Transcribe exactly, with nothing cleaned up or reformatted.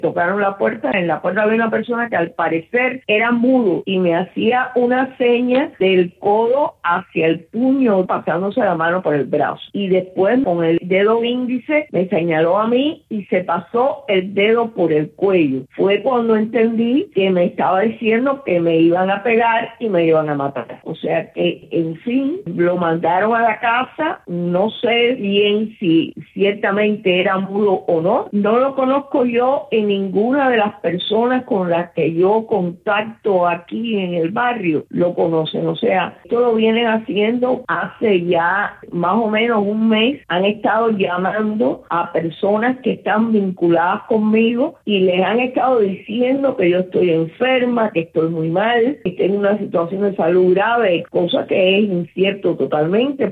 Tocaron la puerta, en la puerta había una persona que al parecer era mudo y me hacía una seña del codo hacia el puño, pasándose la mano por el brazo. Y después con el dedo índice me señaló a mí y se pasó el dedo por el cuello. Fue cuando entendí que me estaba diciendo que me iban a pegar y me iban a matar. O sea que, en fin, lo mandaron a la casa. No sé bien si ciertamente era mudo o no. No lo conozco yo en ninguna de las personas con las que yo contacto aquí en el barrio lo conocen. O sea, esto lo vienen haciendo hace ya más o menos un mes. Han estado llamando a personas que están vinculadas conmigo y les han estado diciendo que yo estoy enferma, que estoy muy mal, que tengo una situación de salud grave, cosa que es incierto totalmente.